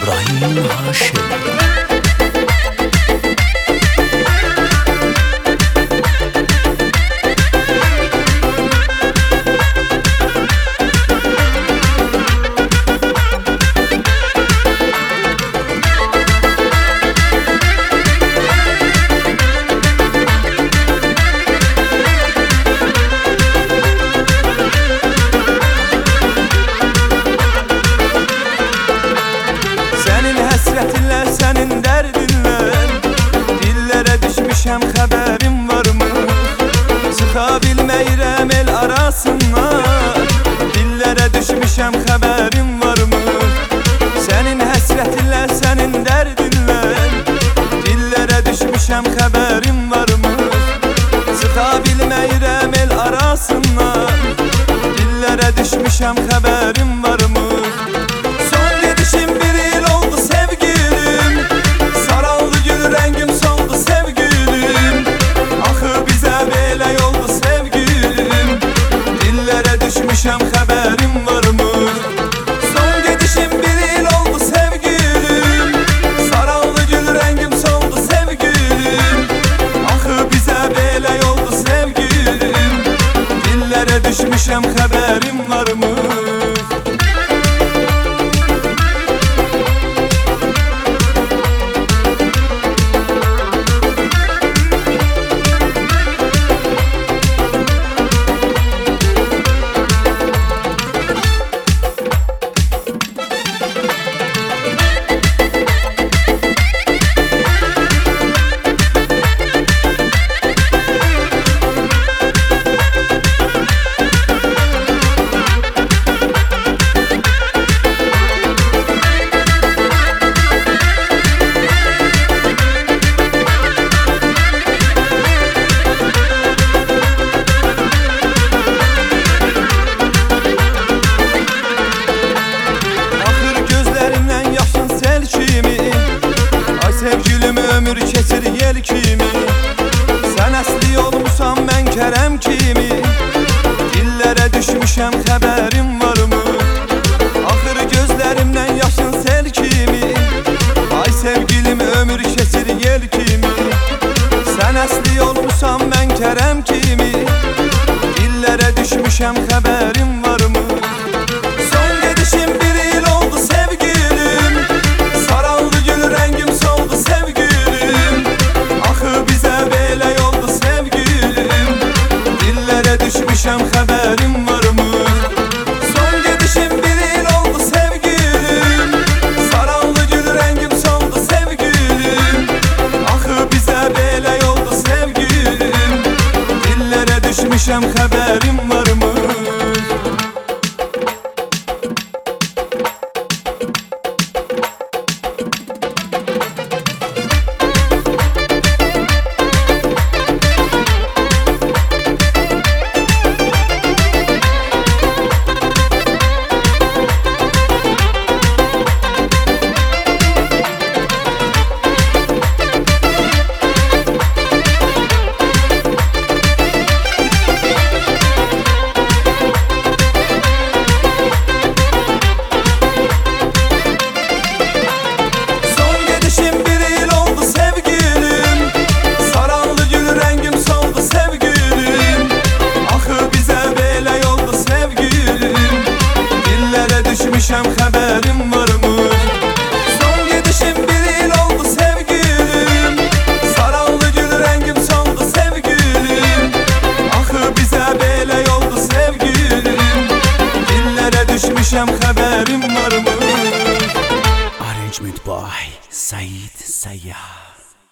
İbrahim Haşim. Həsrətinlə, sənin dərdinlə dillərə düşmüşəm, xəbərim varmı? Çıxa bilməyirəm el arasından, dillərə düşmüşəm, xəbərim varmı? Sənin həsrətinlə, sənin dərdinlə dillərə düşmüşəm, xəbərim varmı? Çıxa bilməyirəm el arasından, dillərə düşmüşəm, xəbərim varmı? Son gedişim bir il oldu sevgilim, saraldı gül rəngim soldu sevgilim. Axı bizə belə yoldu sevgilim, dillərə düşmüşəm, xəbərim varmı? Son gedişim bir il oldu sevgilim, saraldı gül rəngim soldu sevgilim. Axı bizə belə yoldu sevgilim, dillərə düşmüşəm, xəbərim varmı? Sevgilim ömür keçir yel kimi, sən əsli olmusan, mən kərəm kimi. Dillərə düşmüşəm, xəbərim varmı? Axır gözlərimdən yaşın sel kimi. Ay sevgilim ömür keçir yel kimi, sən əsli olmusan, mən kərəm kimi. Dillərə düşmüşəm, xəbərim varmı? Son gedişim bir il oldu sevgilim, saraldı gül rəngim soldu sevgilim. Axı bizə belə yoldu sevgilim, dillərə düşmüşəm, xəbərim varmı? Son gedişim bir il oldu sevgilim, saraldı gül rəngim soldu sevgilim. Axı bizə belə yoldu sevgilim, dillərə düşmüşəm, xəbərim varmı? Düşmüşəm, xəbərim varmı? Son gedişim bir il oldu sevgilim, saraldı gül rəngim soldu sevgilim. Axı bizə belə yoldu sevgilim, dillərə düşmüşəm, xəbərim varmı? Arrangement by Said Sayyar.